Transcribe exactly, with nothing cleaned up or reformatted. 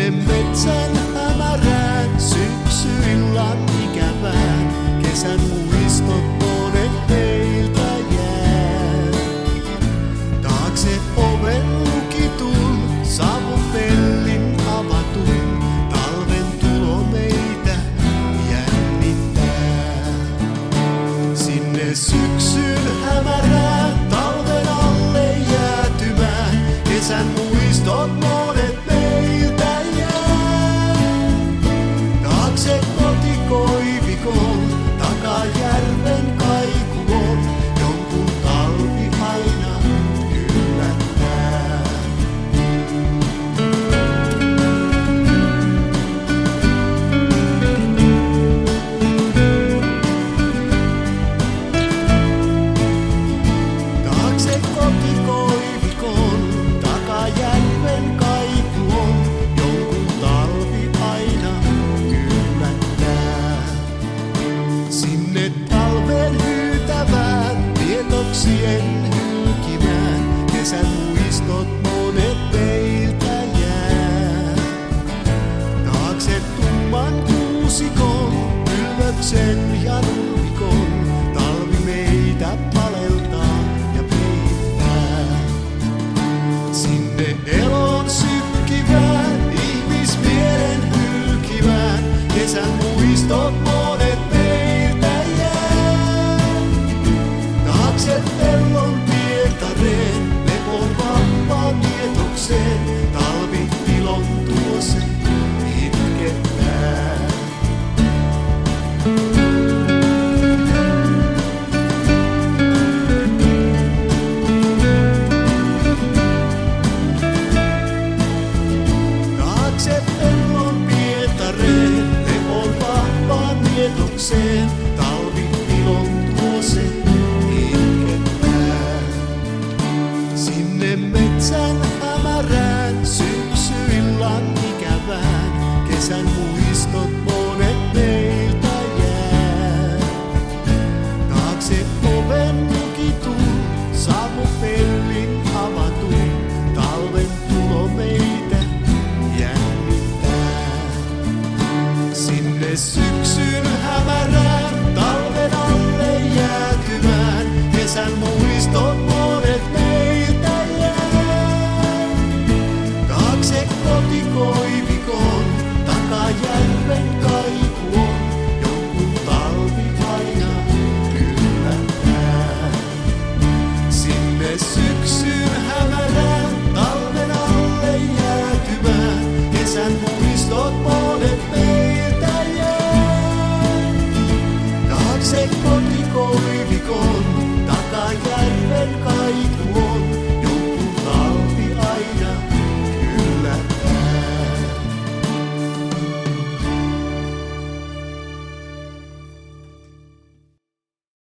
Sinne metsän hämärään, syksyillan ikävään, kesän muistot monet teiltä jää. Taakse oven lukitun, savupellin avatun, talven tulo meitä jännittää. Sinne syksyn hämärään, talven alle jäätymään, kesän muistot monet meiltä jää. Taakse kotikoivikon, takaa järven kaikuon, jonkun talvi aina yllättää. Taakse kotikoivikon, takaa järven kaikuon, jonkun talvi aina yllättää. Sinne talven hyytävään, tietoksien hylkimään, kesän muistot monet meiltä jää. Taakse tumman kuusikon, kylvöksen ja nurmikon, talvi meitä paleltaa ja peittää. Sinne elon sykkivään, ihmismielen hylkivään, kesän muistot monet meiltä jää. Taakse pellon pietareen, lepon vapaan mietokseen, talvi ilon tuose itkettää. Taakse pellon pietareen, lepon vapaan mietokseen, talvi ilon tuose itkettää. Sinne metsän hämärään, syksyillan ikävään, kesän